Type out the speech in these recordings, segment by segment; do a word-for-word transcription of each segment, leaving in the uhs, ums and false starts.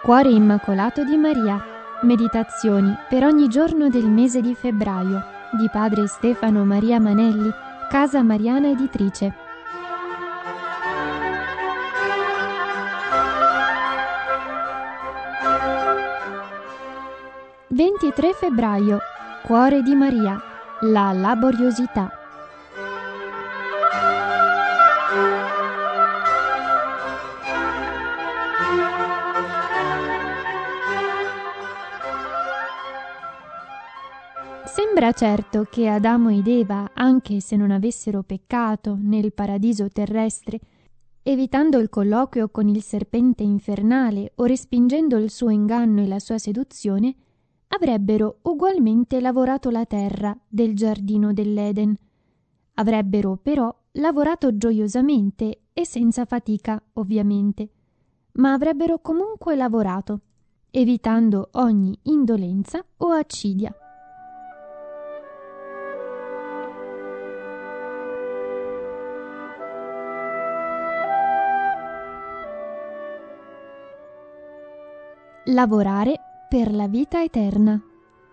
Cuore Immacolato di Maria. Meditazioni per ogni giorno del mese di febbraio di padre Stefano Maria Manelli, Casa Mariana Editrice. ventitré febbraio. Cuore di Maria. La laboriosità. Sembra certo che Adamo ed Eva, anche se non avessero peccato nel paradiso terrestre, evitando il colloquio con il serpente infernale o respingendo il suo inganno e la sua seduzione, avrebbero ugualmente lavorato la terra del giardino dell'Eden. Avrebbero però lavorato gioiosamente e senza fatica, ovviamente, ma avrebbero comunque lavorato, evitando ogni indolenza o accidia. Lavorare per la vita eterna.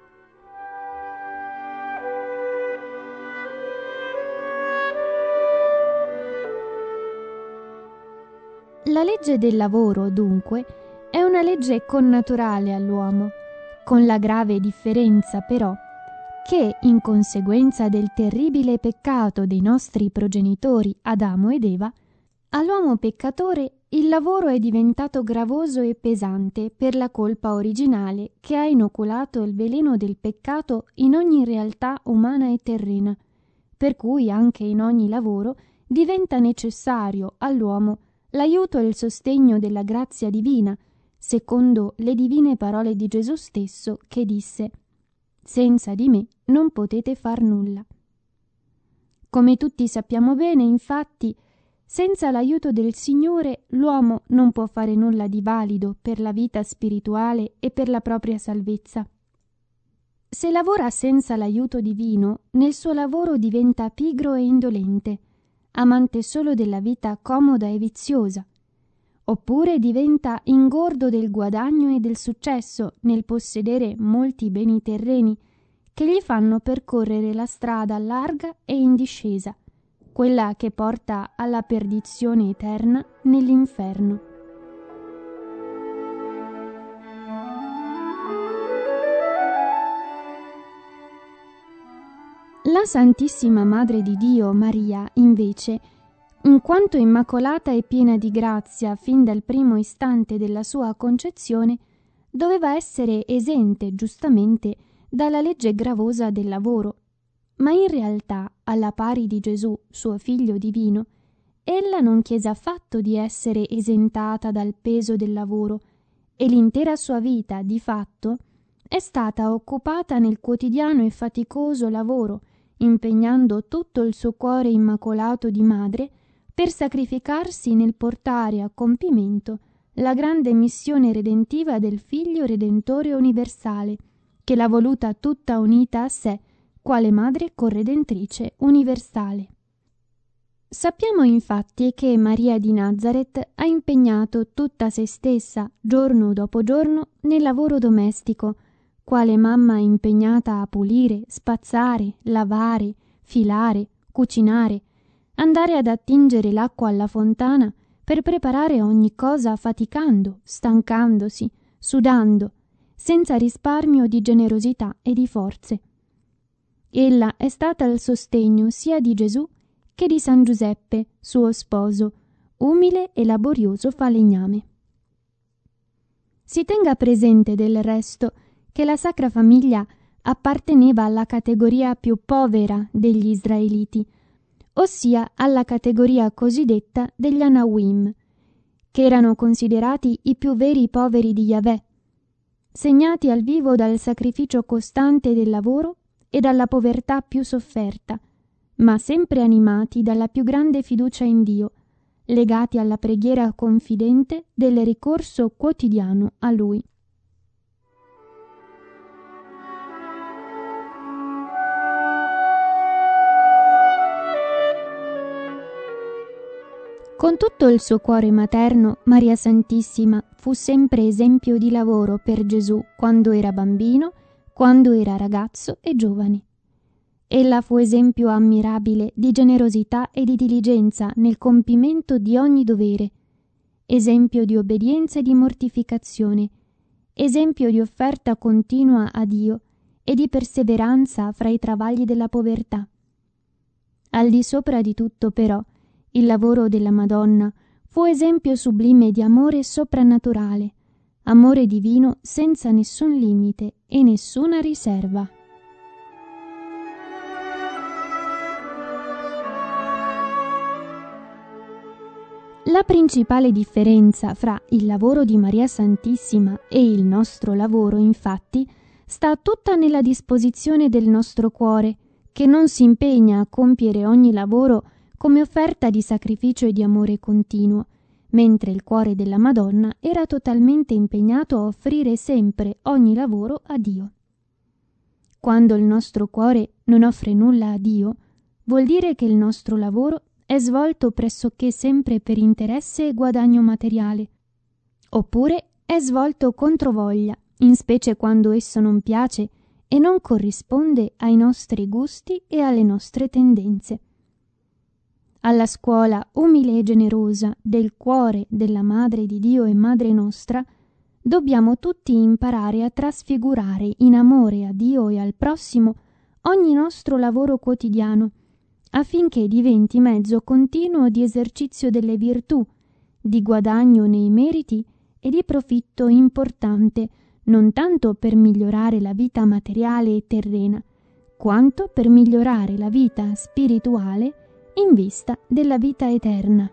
La legge del lavoro, dunque, è una legge connaturale all'uomo, con la grave differenza, però, che, in conseguenza del terribile peccato dei nostri progenitori Adamo ed Eva, all'uomo peccatore il lavoro è diventato gravoso e pesante per la colpa originale che ha inoculato il veleno del peccato in ogni realtà umana e terrena, per cui anche in ogni lavoro diventa necessario all'uomo l'aiuto e il sostegno della grazia divina, secondo le divine parole di Gesù stesso che disse: «Senza di me non potete far nulla». Come tutti sappiamo bene, infatti, senza l'aiuto del Signore l'uomo non può fare nulla di valido per la vita spirituale e per la propria salvezza. Se lavora senza l'aiuto divino, nel suo lavoro diventa pigro e indolente, amante solo della vita comoda e viziosa, oppure diventa ingordo del guadagno e del successo nel possedere molti beni terreni che gli fanno percorrere la strada larga e in discesa, quella che porta alla perdizione eterna nell'inferno. La Santissima Madre di Dio, Maria, invece, in quanto immacolata e piena di grazia fin dal primo istante della sua concezione, doveva essere esente giustamente dalla legge gravosa del lavoro. Ma in realtà, alla pari di Gesù, suo figlio divino, ella non chiese affatto di essere esentata dal peso del lavoro, e l'intera sua vita, di fatto, è stata occupata nel quotidiano e faticoso lavoro, impegnando tutto il suo cuore immacolato di madre per sacrificarsi nel portare a compimento la grande missione redentiva del Figlio Redentore universale, che l'ha voluta tutta unita a sé, quale madre corredentrice universale. Sappiamo infatti che Maria di Nazaret ha impegnato tutta se stessa, giorno dopo giorno, nel lavoro domestico, quale mamma impegnata a pulire, spazzare, lavare, filare, cucinare, andare ad attingere l'acqua alla fontana per preparare ogni cosa faticando, stancandosi, sudando, senza risparmio di generosità e di forze. Ella è stata il sostegno sia di Gesù che di San Giuseppe, suo sposo, umile e laborioso falegname. Si tenga presente del resto che la Sacra Famiglia apparteneva alla categoria più povera degli israeliti, ossia alla categoria cosiddetta degli Anawim, che erano considerati i più veri poveri di Yahweh, segnati al vivo dal sacrificio costante del lavoro e dalla povertà più sofferta, ma sempre animati dalla più grande fiducia in Dio, legati alla preghiera confidente del ricorso quotidiano a Lui. Con tutto il suo cuore materno, Maria Santissima fu sempre esempio di lavoro per Gesù quando era bambino, quando era ragazzo e giovane. Ella fu esempio ammirabile di generosità e di diligenza nel compimento di ogni dovere, esempio di obbedienza e di mortificazione, esempio di offerta continua a Dio e di perseveranza fra i travagli della povertà. Al di sopra di tutto, però, il lavoro della Madonna fu esempio sublime di amore soprannaturale, amore divino senza nessun limite e nessuna riserva. La principale differenza fra il lavoro di Maria Santissima e il nostro lavoro, infatti, sta tutta nella disposizione del nostro cuore, che non si impegna a compiere ogni lavoro come offerta di sacrificio e di amore continuo, mentre il cuore della Madonna era totalmente impegnato a offrire sempre ogni lavoro a Dio. Quando il nostro cuore non offre nulla a Dio, vuol dire che il nostro lavoro è svolto pressoché sempre per interesse e guadagno materiale, oppure è svolto controvoglia, in specie quando esso non piace e non corrisponde ai nostri gusti e alle nostre tendenze. Alla scuola umile e generosa del cuore della Madre di Dio e Madre nostra, dobbiamo tutti imparare a trasfigurare in amore a Dio e al prossimo ogni nostro lavoro quotidiano, affinché diventi mezzo continuo di esercizio delle virtù, di guadagno nei meriti e di profitto importante, non tanto per migliorare la vita materiale e terrena, quanto per migliorare la vita spirituale in vista della vita eterna.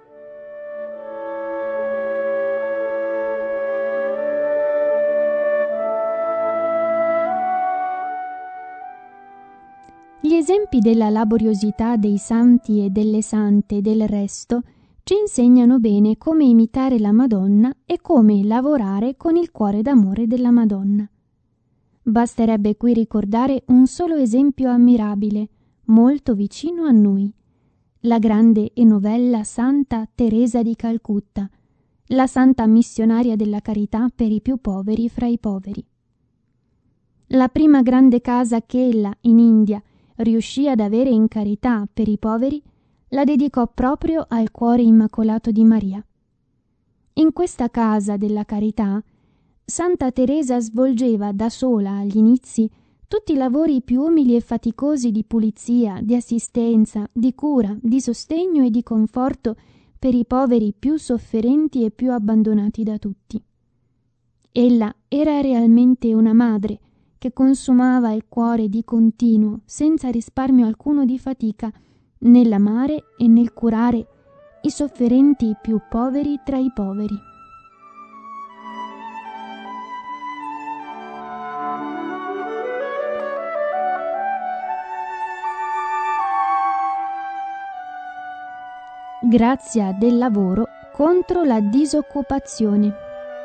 Gli esempi della laboriosità dei santi e delle sante del resto ci insegnano bene come imitare la Madonna e come lavorare con il cuore d'amore della Madonna. Basterebbe qui ricordare un solo esempio ammirabile, molto vicino a noi, la grande e novella Santa Teresa di Calcutta, la santa missionaria della carità per i più poveri fra i poveri. La prima grande casa che ella, in India, riuscì ad avere in carità per i poveri, la dedicò proprio al cuore immacolato di Maria. In questa casa della carità, Santa Teresa svolgeva da sola agli inizi tutti i lavori più umili e faticosi di pulizia, di assistenza, di cura, di sostegno e di conforto per i poveri più sofferenti e più abbandonati da tutti. Ella era realmente una madre che consumava il cuore di continuo, senza risparmio alcuno di fatica, nell'amare e nel curare i sofferenti più poveri tra i poveri. Grazia del lavoro contro la disoccupazione.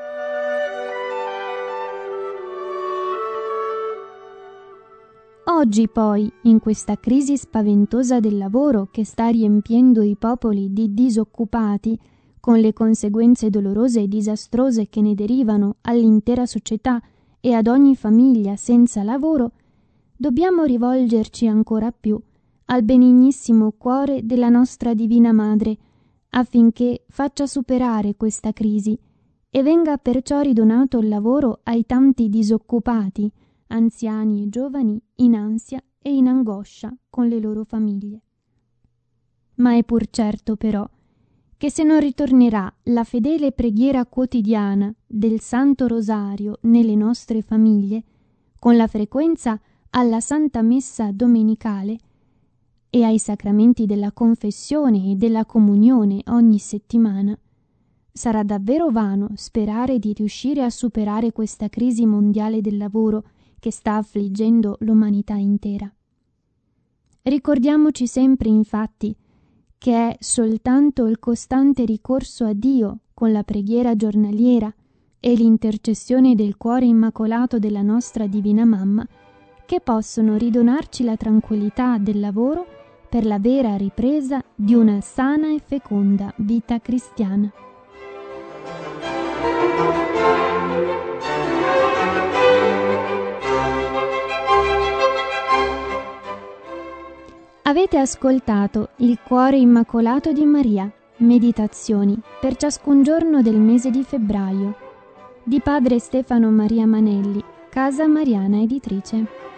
Oggi poi, in questa crisi spaventosa del lavoro che sta riempiendo i popoli di disoccupati, con le conseguenze dolorose e disastrose che ne derivano all'intera società e ad ogni famiglia senza lavoro, dobbiamo rivolgerci ancora più al benignissimo cuore della nostra Divina Madre, affinché faccia superare questa crisi e venga perciò ridonato il lavoro ai tanti disoccupati, anziani e giovani, in ansia e in angoscia con le loro famiglie. Ma è pur certo però che se non ritornerà la fedele preghiera quotidiana del Santo Rosario nelle nostre famiglie, con la frequenza alla Santa Messa domenicale e ai sacramenti della confessione e della comunione ogni settimana, sarà davvero vano sperare di riuscire a superare questa crisi mondiale del lavoro che sta affliggendo l'umanità intera. Ricordiamoci sempre, infatti, che è soltanto il costante ricorso a Dio con la preghiera giornaliera e l'intercessione del cuore immacolato della nostra Divina Mamma che possono ridonarci la tranquillità del lavoro per la vera ripresa di una sana e feconda vita cristiana. Avete ascoltato Il cuore immacolato di Maria, meditazioni per ciascun giorno del mese di febbraio, di padre Stefano Maria Manelli, Casa Mariana Editrice.